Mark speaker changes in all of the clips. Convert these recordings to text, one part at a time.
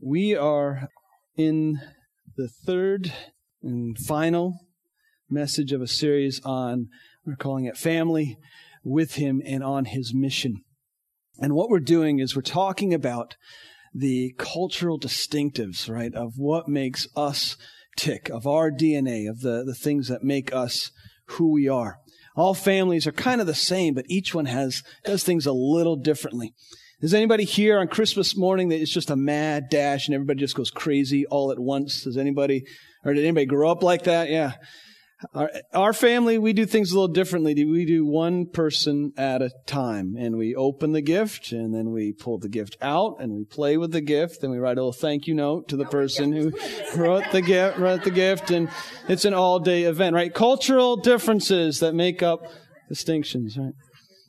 Speaker 1: We are in the third and final message of a series on, we're calling it Family with Him and on His Mission. And what we're doing is we're talking about the cultural distinctives, right, of what makes us tick, of our DNA, of the things that make us who we are. All families are kind of the same, but each one does things a little differently. Is anybody here on Christmas morning that it's just a mad dash and everybody just goes crazy all at once? Did anybody grow up like that? Yeah. Our family, we do things a little differently. We do one person at a time, and we open the gift, and then we pull the gift out, and we play with the gift, and we write a little thank you note to the person who wrote the gift, and it's an all-day event, right? Cultural differences that make up distinctions, right?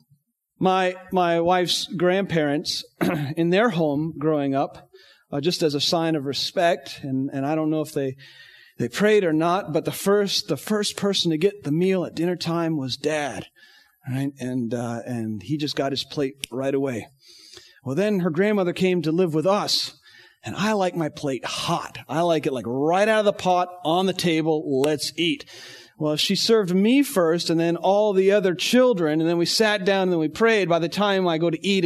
Speaker 1: My wife's grandparents, in their home growing up, just as a sign of respect, and I don't know if they prayed or not, but the first person to get the meal at dinner time was Dad, right? And he just got his plate right away. Well, then her grandmother came to live with us, and I like my plate hot. I like it like right out of the pot, on the table, let's eat. Well, she served me first and then all the other children, and then we sat down and then we prayed. By the time I go to eat,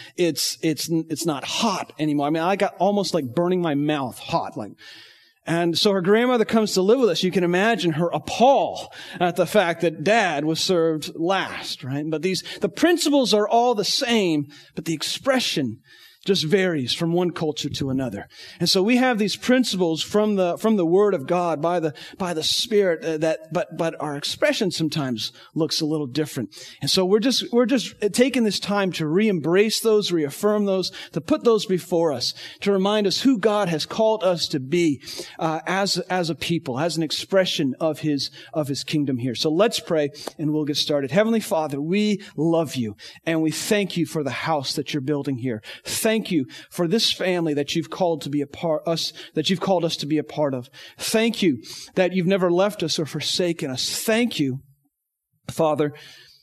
Speaker 1: it's not hot anymore. I mean, I got almost like burning my mouth hot, like. And so her grandmother comes to live with us. You can imagine her appall at the fact that Dad was served last, right? But the principles are all the same, but the expression just varies from one culture to another. And so we have these principles from the Word of God by the Spirit but our expression sometimes looks a little different. And so we're just taking this time to re-embrace those, reaffirm those, to put those before us, to remind us who God has called us to be as a people, as an expression of His kingdom here. So let's pray and we'll get started. Heavenly Father, we love you and we thank you for the house that you're building here. Thank you for this family that you've called to be that you've called us to be a part of. Thank you that you've never left us or forsaken us. Thank you, Father,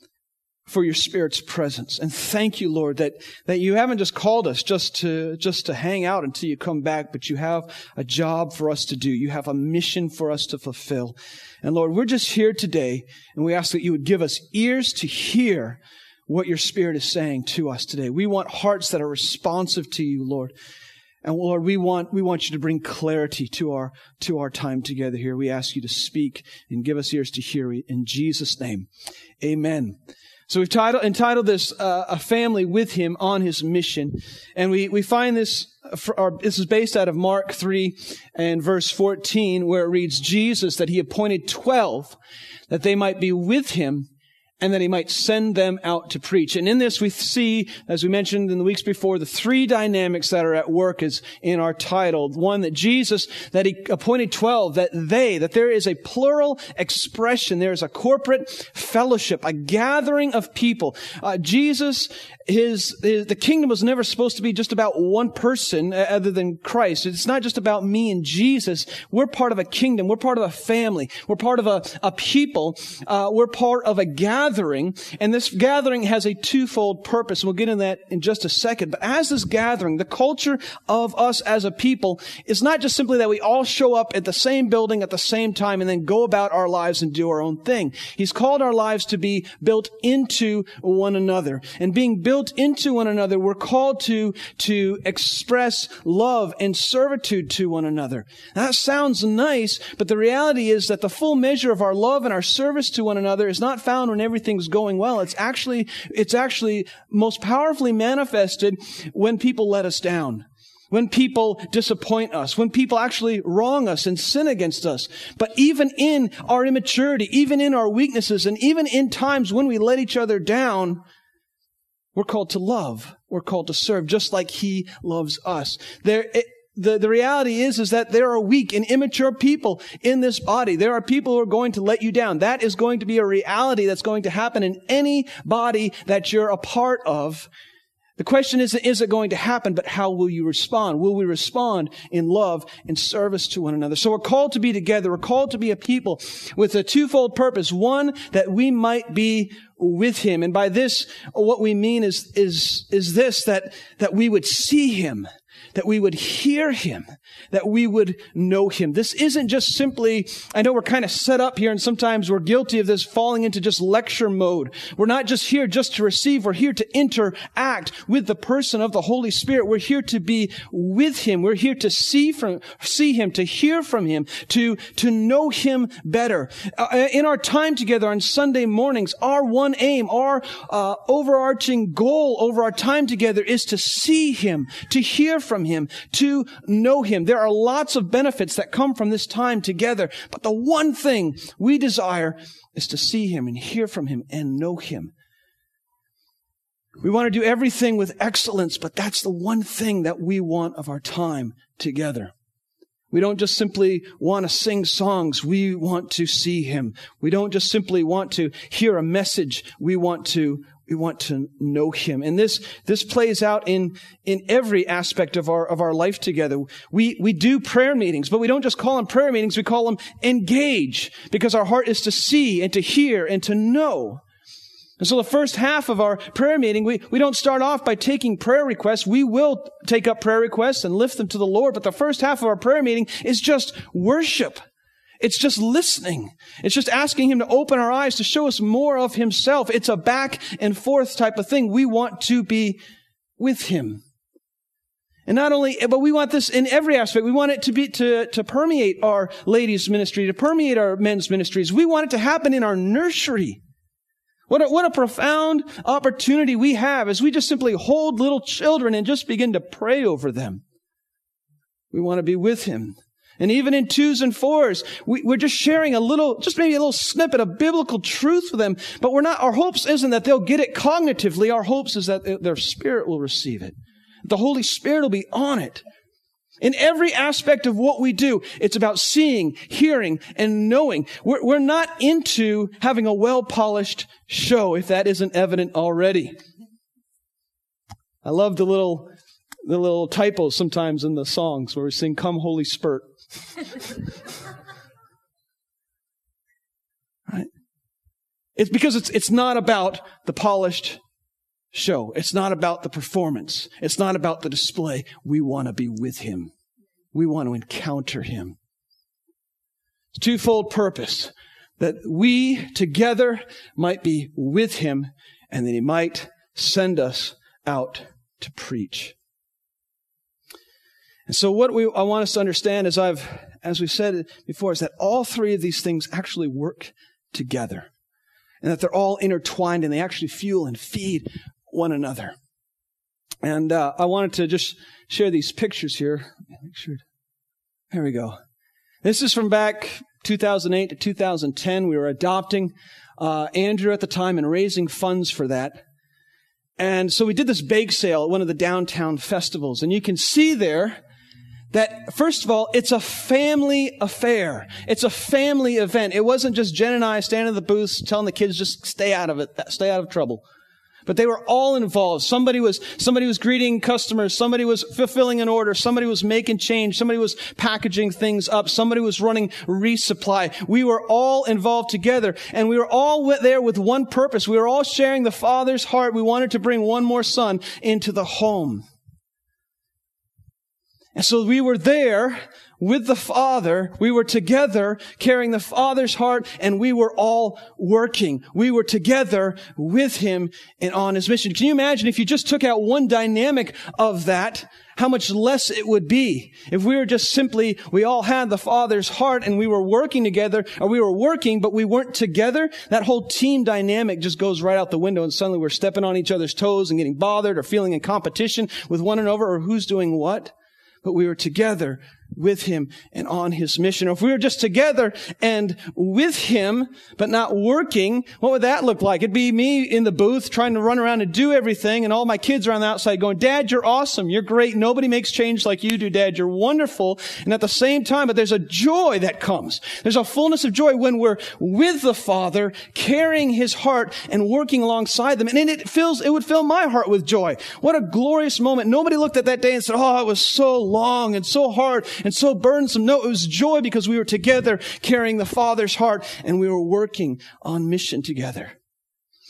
Speaker 1: for your Spirit's presence. And thank you, Lord, that you haven't just called us just to hang out until you come back, but you have a job for us to do. You have a mission for us to fulfill. And Lord, we're just here today, and we ask that you would give us ears to hear what your Spirit is saying to us today. We want hearts that are responsive to you, Lord. And Lord, we want you to bring clarity to our time together here. We ask you to speak and give us ears to hear in Jesus' name. Amen. So we've entitled this, A Family with Him on His Mission. And we find this, this is based out of Mark 3 and verse 14, where it reads, Jesus, that He appointed 12, that they might be with Him, and that He might send them out to preach. And in this we see, as we mentioned in the weeks before, the three dynamics that are at work is in our title. One, that Jesus, that He appointed 12, that there is a plural expression. There is a corporate fellowship, a gathering of people. Jesus, the kingdom was never supposed to be just about one person other than Christ. It's not just about me and Jesus. We're part of a kingdom. We're part of a family. We're part of a people. We're part of a gathering. And this gathering has a twofold purpose. We'll get into that in just a second. But as this gathering, the culture of us as a people is not just simply that we all show up at the same building at the same time and then go about our lives and do our own thing. He's called our lives to be built into one another. And being built into one another, we're called to express love and servitude to one another. Now, that sounds nice, but the reality is that the full measure of our love and our service to one another is not found when everything's going well. It's actually most powerfully manifested when people let us down, when people disappoint us, when people actually wrong us and sin against us. But even in our immaturity, even in our weaknesses, and even in times when we let each other down, we're called to love. We're called to serve, just like He loves us. The reality is that there are weak and immature people in this body. There are people who are going to let you down. That is going to be a reality that's going to happen in any body that you're a part of. The question isn't, is it going to happen, but how will you respond? Will we respond in love and service to one another? So we're called to be together. We're called to be a people with a twofold purpose. One, that we might be with Him. And by this, what we mean is this, that we would see Him. that we would hear him, that we would know him. This isn't just simply, I know we're kind of set up here and sometimes we're guilty of this falling into just lecture mode. We're not just here just to receive, we're here to interact with the person of the Holy Spirit. We're here to be with him. We're here to see him, to hear from him, to know him better. In our time together on Sunday mornings, our one aim, our overarching goal over our time together is to see him, to hear from him, to know him. There are lots of benefits that come from this time together, but the one thing we desire is to see him and hear from him and know him. We want to do everything with excellence, but that's the one thing that we want of our time together. We don't just simply want to sing songs. We want to see him. We don't just simply want to hear a message. We want to know him. And this plays out in every aspect of our life together. We do prayer meetings, but we don't just call them prayer meetings. We call them engage, because our heart is to see and to hear and to know. And so the first half of our prayer meeting, we don't start off by taking prayer requests. We will take up prayer requests and lift them to the Lord. But the first half of our prayer meeting is just worship. It's just listening. It's just asking him to open our eyes, to show us more of himself. It's a back and forth type of thing. We want to be with him. And not only, but we want this in every aspect. We want it to be, to permeate our ladies' ministry, to permeate our men's ministries. We want it to happen in our nursery. What a profound opportunity we have as we just simply hold little children and just begin to pray over them. We want to be with him. And even in 2s and 4s, we're just sharing maybe a little snippet of biblical truth with them. But our hopes isn't that they'll get it cognitively. Our hopes is that their spirit will receive it. The Holy Spirit will be on it. In every aspect of what we do, it's about seeing, hearing, and knowing. We're not into having a well-polished show, if that isn't evident already. I love the little typos sometimes in the songs where we sing, "Come Holy Spirit." Right? It's because it's not about the polished show. It's not about the performance. It's not about the display. We want to be with him. We want to encounter him. It's twofold purpose, that we together might be with him and that he might send us out to preach. And so what I want us to understand, as we've said before, is that all three of these things actually work together, and that they're all intertwined and they actually fuel and feed one another. And I wanted to just share these pictures here. Make sure. There we go. This is from back 2008 to 2010. We were adopting Andrew at the time and raising funds for that. And so we did this bake sale at one of the downtown festivals. And you can see there that, first of all, it's a family affair. It's a family event. It wasn't just Jen and I standing at the booths telling the kids just stay out of it, stay out of trouble. But they were all involved. Somebody was greeting customers. Somebody was fulfilling an order. Somebody was making change. Somebody was packaging things up. Somebody was running resupply. We were all involved together, and we were all there with one purpose. We were all sharing the Father's heart. We wanted to bring one more son into the home. And so we were there with the Father. We were together carrying the Father's heart, and we were all working. We were together with him and on his mission. Can you imagine if you just took out one dynamic of that, how much less it would be? If we were just simply, we all had the Father's heart and we were working together, or we were working, but we weren't together, that whole team dynamic just goes right out the window, and suddenly we're stepping on each other's toes and getting bothered or feeling in competition with one another or who's doing what. But we were together with him and on his mission. Or if we were just together and with him, but not working, what would that look like? It'd be me in the booth trying to run around and do everything, and all my kids are on the outside going, "Dad, you're awesome. You're great. Nobody makes change like you do, Dad. You're wonderful." And at the same time, but there's a joy that comes. There's a fullness of joy when we're with the Father, carrying his heart and working alongside them. And it would fill my heart with joy. What a glorious moment. Nobody looked at that day and said, "Oh, it was so long and so hard and so burdensome." No, it was joy because we were together carrying the Father's heart and we were working on mission together.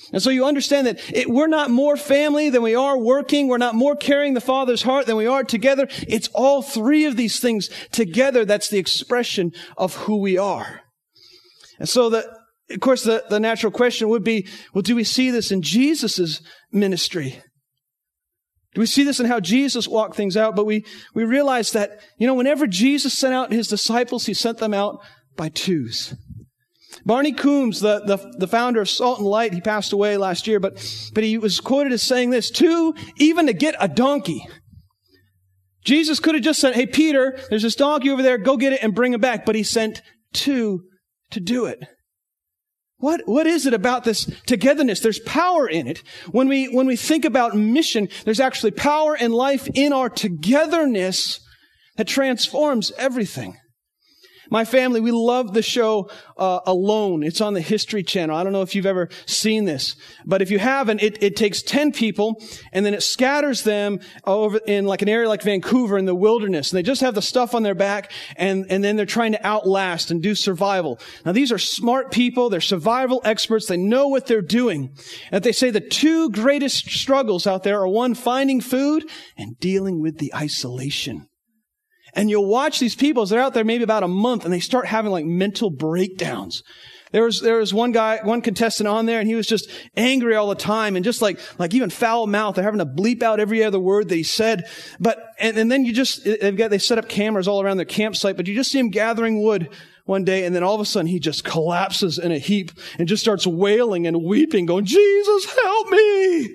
Speaker 1: And so you understand that we're not more family than we are working. We're not more carrying the Father's heart than we are together. It's all three of these things together that's the expression of who we are. And so of course, the natural question would be, well, do we see this in Jesus' ministry? Do we see this in how Jesus walked things out? But we realize that, whenever Jesus sent out his disciples, he sent them out by twos. Barney Coombs, the founder of Salt and Light, he passed away last year, but he was quoted as saying this, 2, even to get a donkey. Jesus could have just said, hey, Peter, there's this donkey over there, go get it and bring it back. But he sent 2 to do it. What is it about this togetherness? There's power in it. When we think about mission, there's actually power and life in our togetherness that transforms everything. My family, we love the show Alone. It's on the History Channel. I don't know if you've ever seen this, but if you haven't, it takes 10 people and then it scatters them over in like an area like Vancouver in the wilderness. And they just have the stuff on their back and then they're trying to outlast and do survival. Now these are smart people. They're survival experts. They know what they're doing. And they say the 2 greatest struggles out there are 1, finding food and dealing with the isolation. And you'll watch these people as they're out there maybe about a month and they start having like mental breakdowns. There was one contestant on there and he was just angry all the time and just like even foul mouth. They're having to bleep out every other word that he said. And then they set up cameras all around their campsite, but you just see him gathering wood one day and then all of a sudden he just collapses in a heap and just starts wailing and weeping, going, Jesus, help me.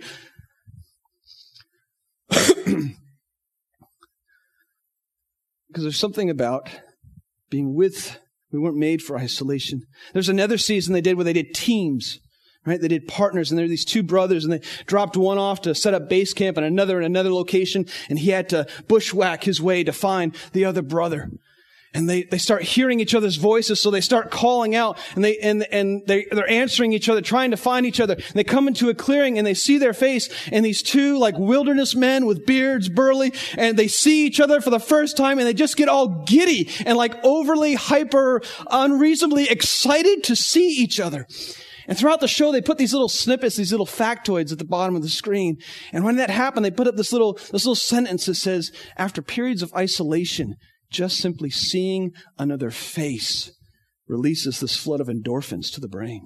Speaker 1: Because there's something about being with, we weren't made for isolation. There's another season they did where they did teams, right? They did partners, and there were these 2 brothers, and they dropped one off to set up base camp and another in another location, and he had to bushwhack his way to find the other brother. And they start hearing each other's voices, so they start calling out, and they're answering each other, trying to find each other. And they come into a clearing, and they see their face, and these 2 like wilderness men with beards, burly, and they see each other for the first time, and they just get all giddy and like overly hyper, unreasonably excited to see each other. And throughout the show, they put these little snippets, these little factoids at the bottom of the screen. And when that happened, they put up this little sentence that says, after periods of isolation, just simply seeing another face releases this flood of endorphins to the brain.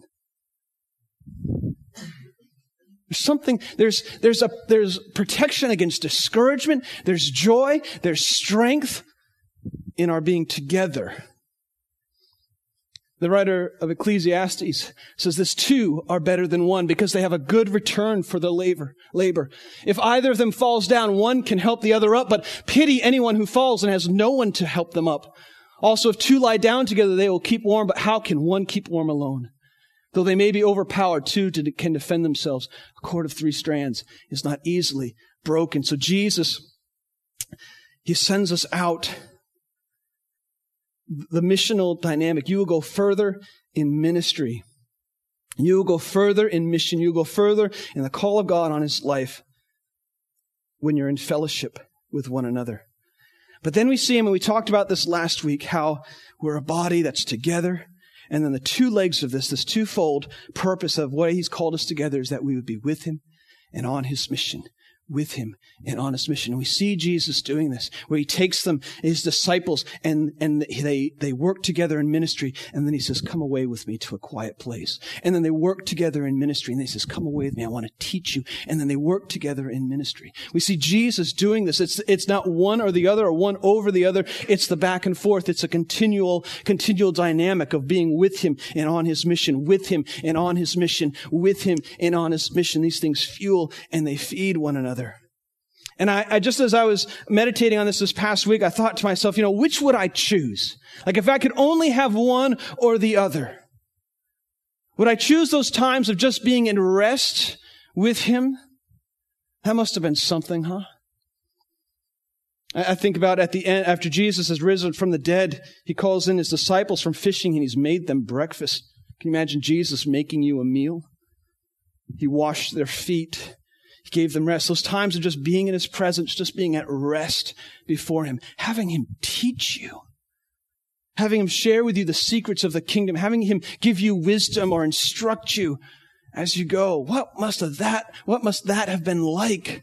Speaker 1: There's protection against discouragement. There's joy. There's strength in our being together. The writer of Ecclesiastes says this, 2 are better than 1 because they have a good return for their labor. If either of them falls down, one can help the other up, but pity anyone who falls and has no one to help them up. Also, if 2 lie down together, they will keep warm, but how can one keep warm alone? Though they may be overpowered, 2 can defend themselves. A cord of 3 strands is not easily broken. So Jesus, he sends us out. The missional dynamic. You will go further in ministry. You will go further in mission. You will go further in the call of God on his life when you're in fellowship with one another. But then we see him, and we talked about this last week, how we're a body that's together. And then the 2 legs of this 2-fold purpose of what he's called us together is that we would be with him and on his mission. With him and on his mission. And we see Jesus doing this, where he takes them, his disciples, and they work together in ministry. And then he says, come away with me to a quiet place. And then they work together in ministry. And he says, come away with me. I want to teach you. And then they work together in ministry. We see Jesus doing this. It's not one or the other or one over the other. It's the back and forth. It's a continual dynamic of being with him and on his mission, with him and on his mission, with him and on his mission. These things fuel and they feed one another. And I just as I was meditating on this past week, I thought to myself, which would I choose? Like if I could only have one or the other, would I choose those times of just being in rest with him? That must have been something, huh? I think about at the end, after Jesus has risen from the dead, he calls in his disciples from fishing and he's made them breakfast. Can you imagine Jesus making you a meal? He washed their feet. He gave them rest. Those times of just being in his presence, just being at rest before him, having him teach you, having him share with you the secrets of the kingdom, having him give you wisdom or instruct you as you go. What must that have been like?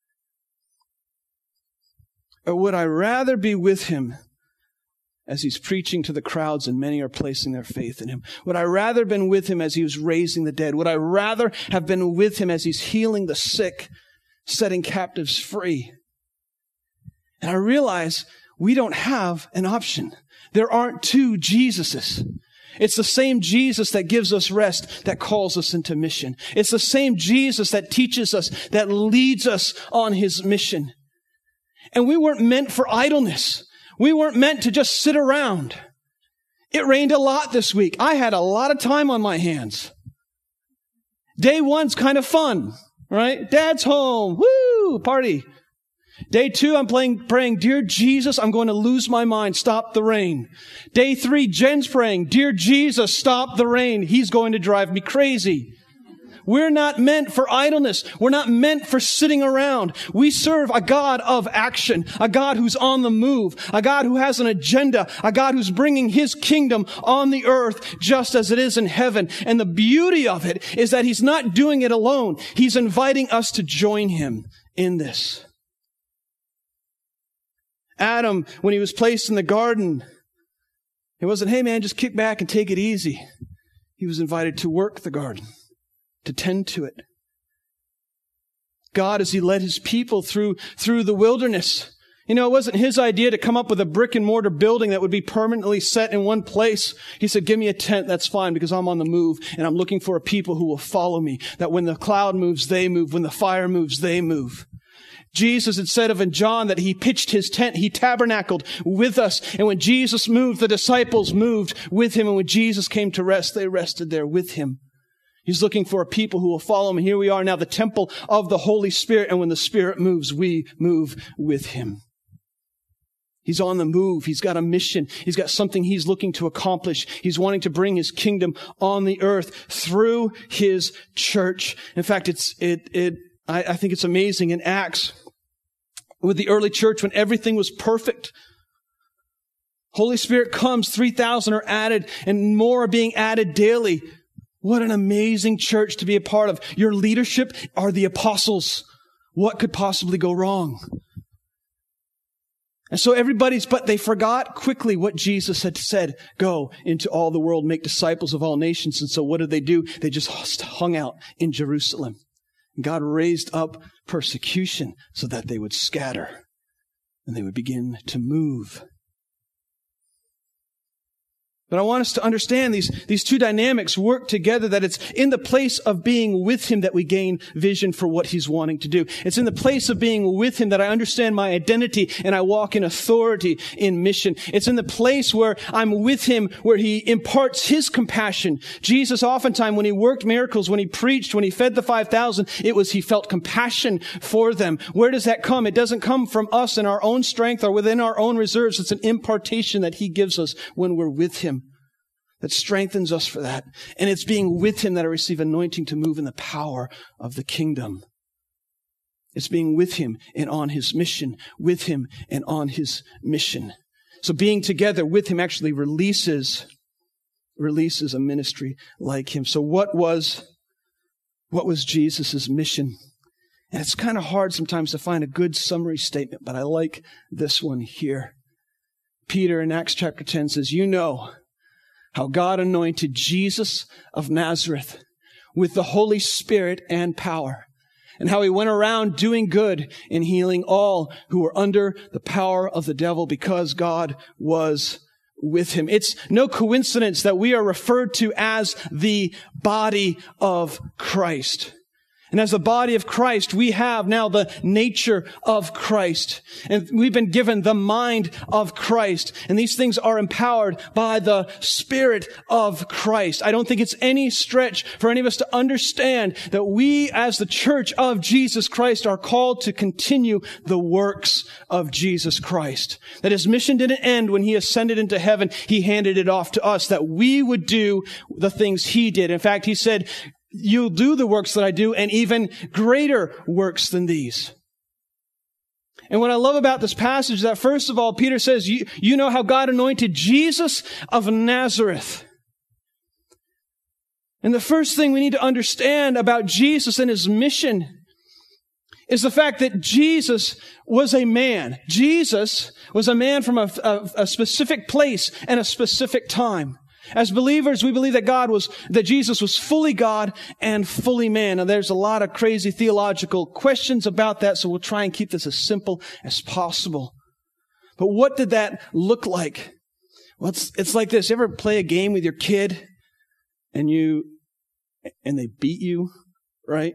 Speaker 1: Or would I rather be with him as he's preaching to the crowds and many are placing their faith in him? Would I rather have been with him as he was raising the dead? Would I rather have been with him as he's healing the sick, setting captives free? And I realize we don't have an option. There aren't two Jesuses. It's the same Jesus that gives us rest, that calls us into mission. It's the same Jesus that teaches us, that leads us on his mission. And we weren't meant for idleness. We weren't meant to just sit around. It rained a lot this week. I had a lot of time on my hands. Day one's kind of fun, right? Dad's home. Woo! Party. Day two, I'm praying, dear Jesus, I'm going to lose my mind. Stop the rain. Day three, Jen's praying, dear Jesus, stop the rain. He's going to drive me crazy. We're not meant for idleness. We're not meant for sitting around. We serve a God of action, a God who's on the move, a God who has an agenda, a God who's bringing his kingdom on the earth just as it is in heaven. And the beauty of it is that he's not doing it alone. He's inviting us to join him in this. Adam, when he was placed in the garden, it wasn't, hey man, just kick back and take it easy. He was invited to work the garden, to tend to it. God, as he led his people through the wilderness, it wasn't his idea to come up with a brick and mortar building that would be permanently set in one place. He said, give me a tent, that's fine, because I'm on the move, and I'm looking for a people who will follow me, that when the cloud moves, they move. When the fire moves, they move. Jesus had said of John that he pitched his tent, he tabernacled with us. And when Jesus moved, the disciples moved with him. And when Jesus came to rest, they rested there with him. He's looking for a people who will follow him. And here we are now, the temple of the Holy Spirit. And when the Spirit moves, we move with him. He's on the move. He's got a mission. He's got something he's looking to accomplish. He's wanting to bring his kingdom on the earth through his church. In fact, I think it's amazing in Acts with the early church when everything was perfect. Holy Spirit comes, 3,000 are added and more are being added daily. What an amazing church to be a part of. Your leadership are the apostles. What could possibly go wrong? And so but they forgot quickly what Jesus had said. Go into all the world, make disciples of all nations. And so what did they do? They just hung out in Jerusalem. God raised up persecution so that they would scatter and they would begin to move. But I want us to understand these two dynamics work together, that it's in the place of being with him that we gain vision for what he's wanting to do. It's in the place of being with him that I understand my identity and I walk in authority in mission. It's in the place where I'm with him, where he imparts his compassion. Jesus, oftentimes when he worked miracles, when he preached, when he fed the 5,000, it was he felt compassion for them. Where does that come? It doesn't come from us in our own strength or within our own reserves. It's an impartation that he gives us when we're with him, that strengthens us for that. And it's being with him that I receive anointing to move in the power of the kingdom. It's being with him and on his mission, with him and on his mission. So being together with him actually releases a ministry like him. So what was Jesus' mission? And it's kind of hard sometimes to find a good summary statement, but I like this one here. Peter in Acts chapter 10 says, you know how God anointed Jesus of Nazareth with the Holy Spirit and power, and how he went around doing good and healing all who were under the power of the devil because God was with him. It's no coincidence that we are referred to as the body of Christ. And as the body of Christ, we have now the nature of Christ. And we've been given the mind of Christ. And these things are empowered by the Spirit of Christ. I don't think it's any stretch for any of us to understand that we as the church of Jesus Christ are called to continue the works of Jesus Christ. That his mission didn't end when he ascended into heaven. He handed it off to us, that we would do the things he did. In fact, he said, you'll do the works that I do and even greater works than these. And what I love about this passage is that first of all, Peter says, you know how God anointed Jesus of Nazareth. And the first thing we need to understand about Jesus and his mission is the fact that Jesus was a man. Jesus was a man from a specific place and a specific time. As believers, we believe that Jesus was fully God and fully man. Now, there's a lot of crazy theological questions about that, so we'll try and keep this as simple as possible. But what did that look like? Well, it's like this. You ever play a game with your kid and they beat you, right?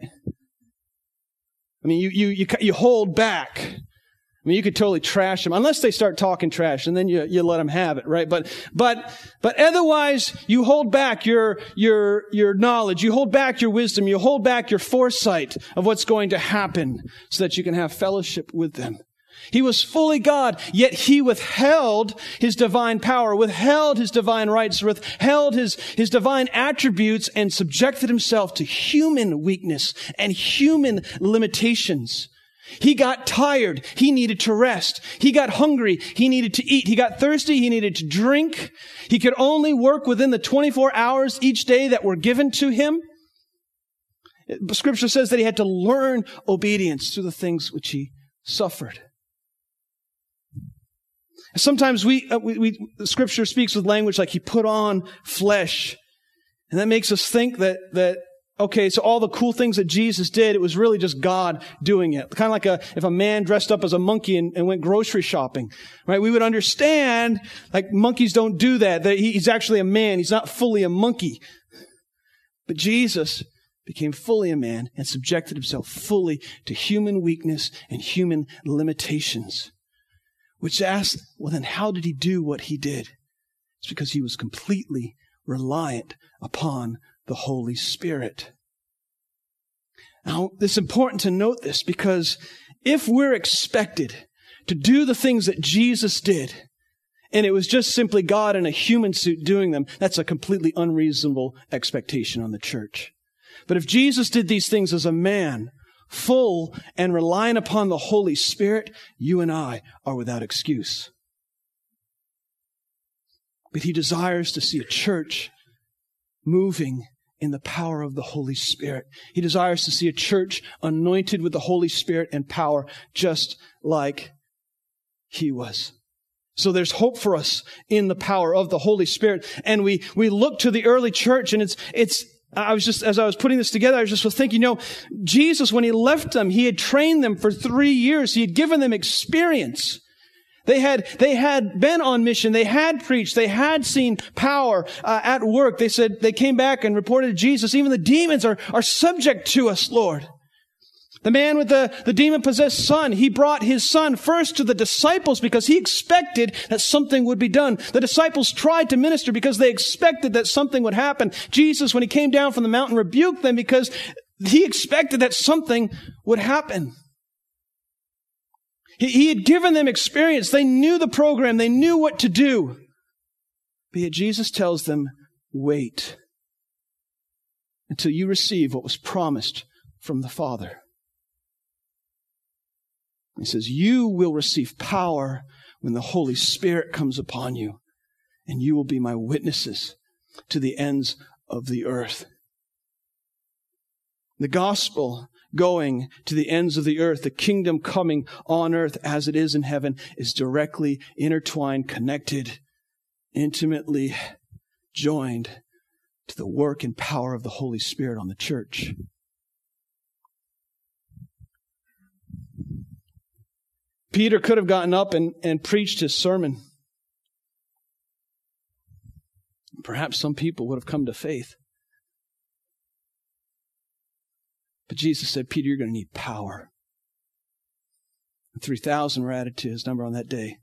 Speaker 1: I mean, you hold back. I mean, you could totally trash them unless they start talking trash, and then you let them have it, right? But otherwise, you hold back your knowledge, you hold back your wisdom, you hold back your foresight of what's going to happen, so that you can have fellowship with them. He was fully God, yet he withheld his divine power, withheld his divine rights, withheld his divine attributes, and subjected himself to human weakness and human limitations. He got tired. He needed to rest. He got hungry. He needed to eat. He got thirsty. He needed to drink. He could only work within the 24 hours each day that were given to him. Scripture says that he had to learn obedience through the things which he suffered. Sometimes the Scripture speaks with language like he put on flesh. And that makes us think that okay, so all the cool things that Jesus did, it was really just God doing it. Kind of like if a man dressed up as a monkey and went grocery shopping, right? We would understand, like, monkeys don't do that. He's actually a man. He's not fully a monkey. But Jesus became fully a man and subjected himself fully to human weakness and human limitations. Which asks, well, then how did he do what he did? It's because he was completely reliant upon the Holy Spirit. Now, it's important to note this, because if we're expected to do the things that Jesus did, and it was just simply God in a human suit doing them, that's a completely unreasonable expectation on the church. But if Jesus did these things as a man, full and reliant upon the Holy Spirit, you and I are without excuse. But he desires to see a church moving in the power of the Holy Spirit. He desires to see a church anointed with the Holy Spirit and power, just like he was. So there's hope for us in the power of the Holy Spirit. And we look to the early church, and as I was putting this together, I was just thinking, Jesus, when he left them, he had trained them for 3 years. He had given them experience. They had been on mission. They had preached. They had seen power at work. They said, they came back and reported to Jesus, even the demons are subject to us, Lord. The man with the demon-possessed son, he brought his son first to the disciples because he expected that something would be done. The disciples tried to minister because they expected that something would happen. Jesus, when he came down from the mountain, rebuked them because he expected that something would happen. He had given them experience. They knew the program. They knew what to do. But yet Jesus tells them, wait until you receive what was promised from the Father. He says, you will receive power when the Holy Spirit comes upon you, and you will be my witnesses to the ends of the earth. The gospel going to the ends of the earth, the kingdom coming on earth as it is in heaven, is directly intertwined, connected, intimately joined to the work and power of the Holy Spirit on the church. Peter could have gotten up and preached his sermon. Perhaps some people would have come to faith. But Jesus said, Peter, you're going to need power. 3,000 were added to his number on that day.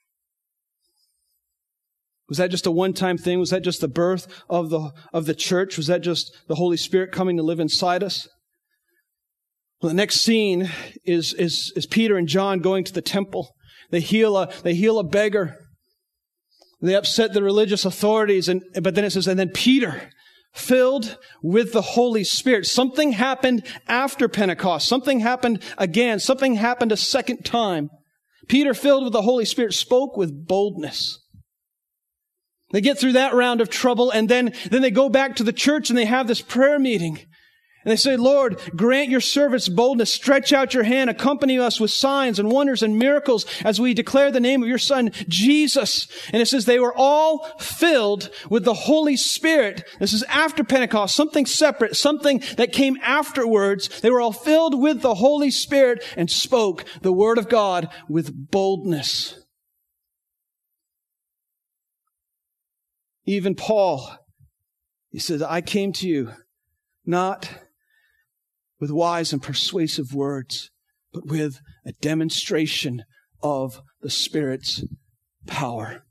Speaker 1: Was that just a one-time thing? Was that just the birth of the church? Was that just the Holy Spirit coming to live inside us? Well, the next scene is Peter and John going to the temple. They heal a beggar. They upset the religious authorities, but then it says, and then Peter, filled with the Holy Spirit. Something happened after Pentecost. Something happened again. Something happened a second time. Peter, filled with the Holy Spirit, spoke with boldness. They get through that round of trouble, and then they go back to the church and they have this prayer meeting. And they say, Lord, grant your servants boldness. Stretch out your hand. Accompany us with signs and wonders and miracles as we declare the name of your Son, Jesus. And it says they were all filled with the Holy Spirit. This is after Pentecost, something separate, something that came afterwards. They were all filled with the Holy Spirit and spoke the word of God with boldness. Even Paul, he said, I came to you not with wise and persuasive words, but with a demonstration of the Spirit's power.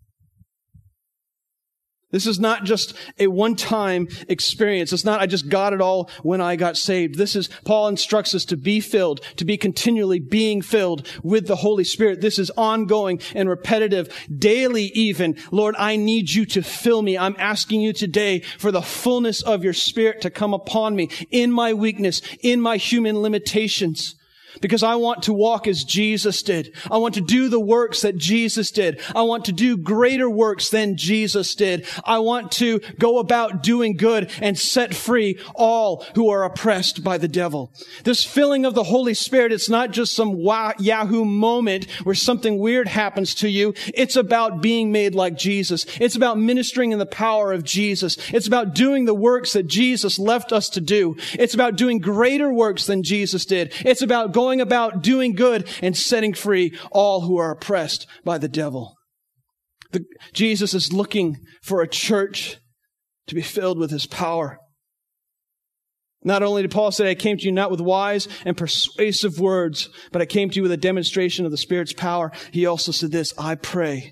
Speaker 1: This is not just a one-time experience. It's not, I just got it all when I got saved. This is, Paul instructs us to be filled, to be continually being filled with the Holy Spirit. This is ongoing and repetitive, daily even. Lord, I need you to fill me. I'm asking you today for the fullness of your Spirit to come upon me in my weakness, in my human limitations. Because I want to walk as Jesus did. I want to do the works that Jesus did. I want to do greater works than Jesus did. I want to go about doing good and set free all who are oppressed by the devil. This filling of the Holy Spirit, it's not just some Yahoo moment where something weird happens to you. It's about being made like Jesus. It's about ministering in the power of Jesus. It's about doing the works that Jesus left us to do. It's about doing greater works than Jesus did. It's about going about doing good and setting free all who are oppressed by the devil. Jesus is looking for a church to be filled with his power. Not only did Paul say, I came to you not with wise and persuasive words, but I came to you with a demonstration of the Spirit's power. He also said this, I pray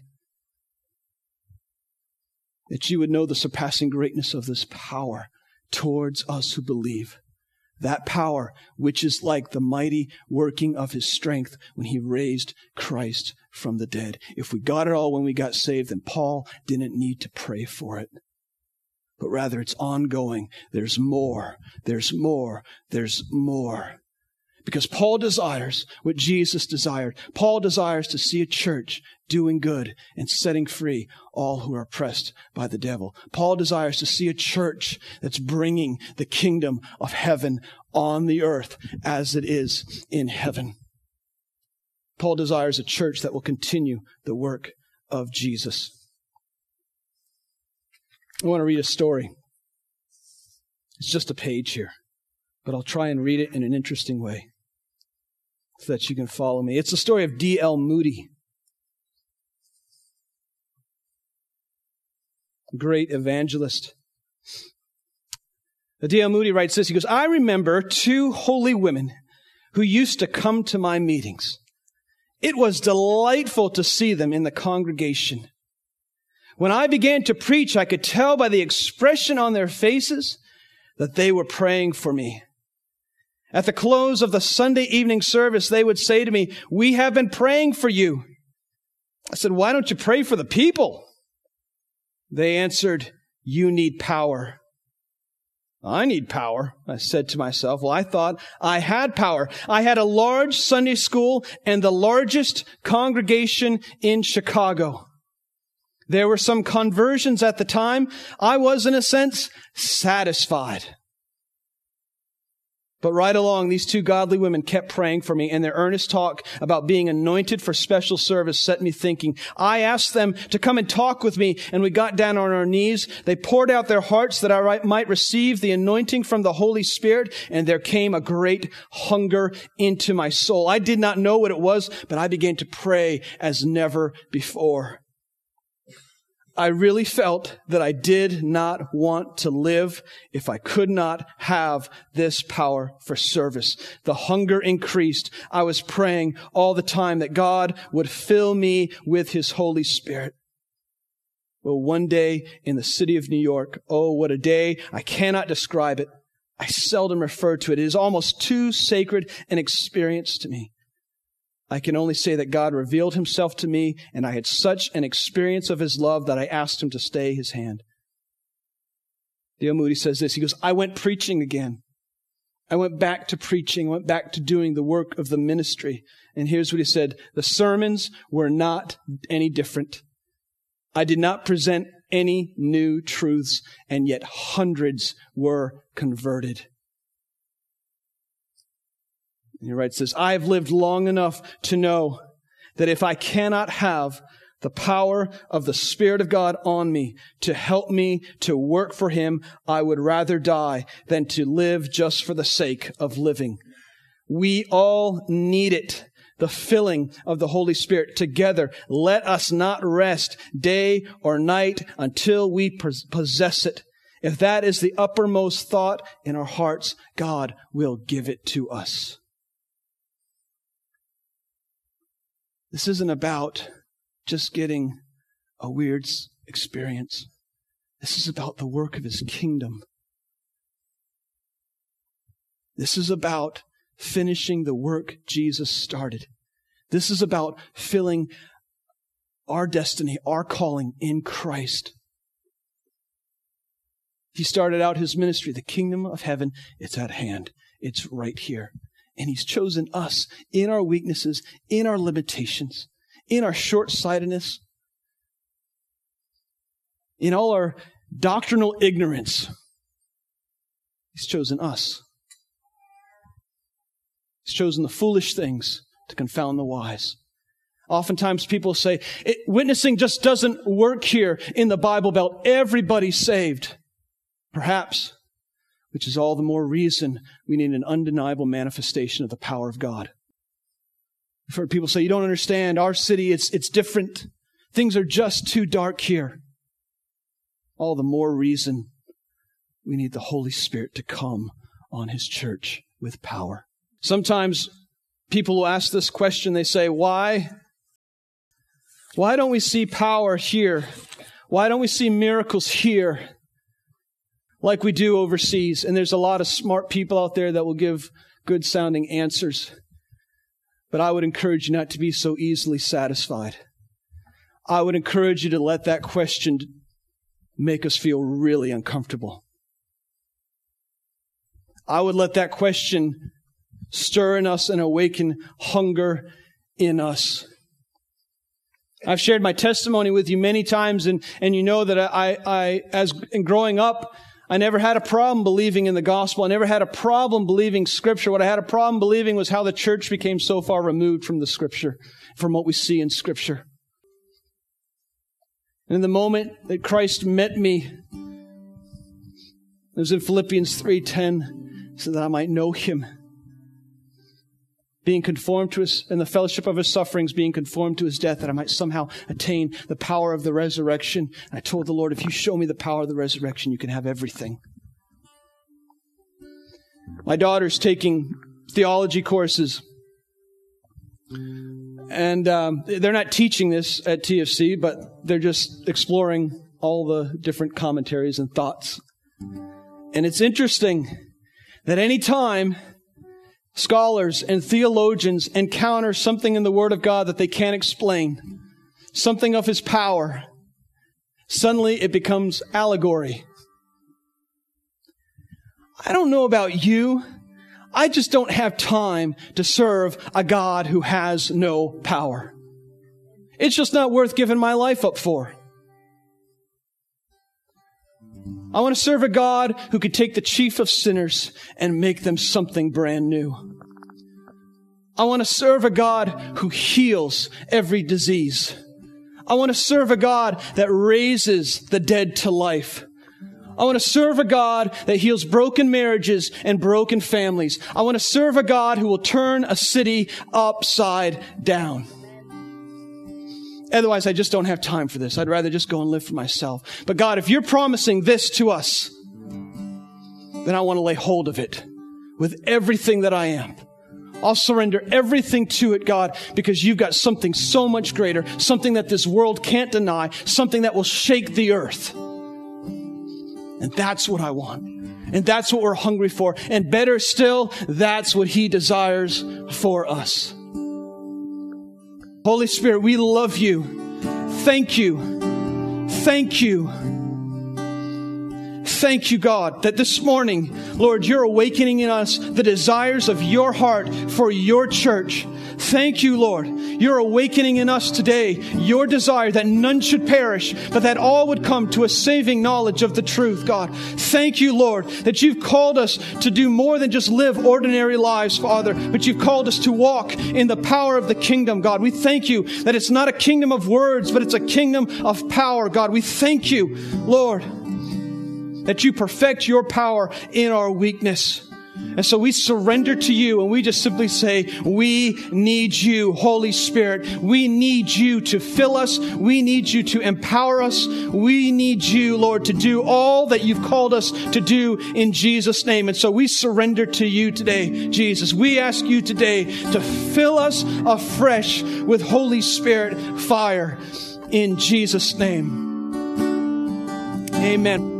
Speaker 1: that you would know the surpassing greatness of this power towards us who believe. That power, which is like the mighty working of his strength when he raised Christ from the dead. If we got it all when we got saved, then Paul didn't need to pray for it. But rather, it's ongoing. There's more. There's more. There's more. Because Paul desires what Jesus desired. Paul desires to see a church doing good and setting free all who are oppressed by the devil. Paul desires to see a church that's bringing the kingdom of heaven on the earth as it is in heaven. Paul desires a church that will continue the work of Jesus. I want to read a story. It's just a page here, but I'll try and read it in an interesting way so that you can follow me. It's the story of D.L. Moody, great evangelist. D.L. Moody writes this. He goes, I remember two holy women who used to come to my meetings. It was delightful to see them in the congregation. When I began to preach, I could tell by the expression on their faces that they were praying for me. At the close of the Sunday evening service, they would say to me, we have been praying for you. I said, why don't you pray for the people? They answered, you need power. I need power, I said to myself. Well, I thought I had power. I had a large Sunday school and the largest congregation in Chicago. There were some conversions at the time. I was, in a sense, satisfied. But right along, these two godly women kept praying for me, and their earnest talk about being anointed for special service set me thinking. I asked them to come and talk with me, and we got down on our knees. They poured out their hearts that I might receive the anointing from the Holy Spirit, and there came a great hunger into my soul. I did not know what it was, but I began to pray as never before. I really felt that I did not want to live if I could not have this power for service. The hunger increased. I was praying all the time that God would fill me with His Holy Spirit. Well, one day in the city of New York, oh, what a day. I cannot describe it. I seldom refer to it. It is almost too sacred an experience to me. I can only say that God revealed Himself to me, and I had such an experience of His love that I asked Him to stay His hand. D.L. Moody says this. He goes, I went preaching again. I went back to preaching, went back to doing the work of the ministry. And here's what he said. The sermons were not any different. I did not present any new truths, and yet hundreds were converted. And he writes this, I have lived long enough to know that if I cannot have the power of the Spirit of God on me to help me to work for Him, I would rather die than to live just for the sake of living. We all need it. The filling of the Holy Spirit together. Let us not rest day or night until we possess it. If that is the uppermost thought in our hearts, God will give it to us. This isn't about just getting a weird experience. This is about the work of His kingdom. This is about finishing the work Jesus started. This is about filling our destiny, our calling in Christ. He started out His ministry. The kingdom of heaven, it's at hand. It's right here. And He's chosen us in our weaknesses, in our limitations, in our short-sightedness, in all our doctrinal ignorance. He's chosen us. He's chosen the foolish things to confound the wise. Oftentimes people say, witnessing just doesn't work here in the Bible Belt. Everybody's saved. Perhaps, which is all the more reason we need an undeniable manifestation of the power of God. I've heard people say, you don't understand. Our city, it's different. Things are just too dark here. All the more reason we need the Holy Spirit to come on His church with power. Sometimes people will ask this question, they say, why don't we see power here? Why don't we see miracles here like we do overseas? And there's a lot of smart people out there that will give good sounding answers. But I would encourage you not to be so easily satisfied. I would encourage you to let that question make us feel really uncomfortable. I would let that question stir in us and awaken hunger in us. I've shared my testimony with you many times, and you know that I in growing up, I never had a problem believing in the gospel. I never had a problem believing Scripture. What I had a problem believing was how the church became so far removed from the Scripture, from what we see in Scripture. And in the moment that Christ met me, it was in Philippians 3:10, so that I might know Him, being conformed to His, in the fellowship of His sufferings, being conformed to His death, that I might somehow attain the power of the resurrection. And I told the Lord, if you show me the power of the resurrection, you can have everything. My daughter's taking theology courses. And they're not teaching this at TFC, but they're just exploring all the different commentaries and thoughts. And it's interesting that any time scholars and theologians encounter something in the Word of God that they can't explain, something of His power, suddenly it becomes allegory. I don't know about you. I just don't have time to serve a God who has no power. It's just not worth giving my life up for. I want to serve a God who could take the chief of sinners and make them something brand new. I want to serve a God who heals every disease. I want to serve a God that raises the dead to life. I want to serve a God that heals broken marriages and broken families. I want to serve a God who will turn a city upside down. Otherwise, I just don't have time for this. I'd rather just go and live for myself. But God, if you're promising this to us, then I want to lay hold of it with everything that I am. I'll surrender everything to it, God, because you've got something so much greater, something that this world can't deny, something that will shake the earth. And that's what I want. And that's what we're hungry for. And better still, that's what He desires for us. Holy Spirit, we love you. Thank you. Thank you. thank you, God, that this morning, Lord, you're awakening in us the desires of your heart for your church. Thank you, Lord. You're awakening in us today your desire that none should perish, but that all would come to a saving knowledge of the truth, God. Thank you, Lord, that you've called us to do more than just live ordinary lives, Father, but you've called us to walk in the power of the kingdom, God. We thank you that it's not a kingdom of words, but it's a kingdom of power, God. We thank you, Lord, that you perfect your power in our weakness. And so we surrender to you and we just simply say, we need you, Holy Spirit. We need you to fill us. We need you to empower us. We need you, Lord, to do all that you've called us to do in Jesus' name. And so we surrender to you today, Jesus. We ask you today to fill us afresh with Holy Spirit fire in Jesus' name. Amen.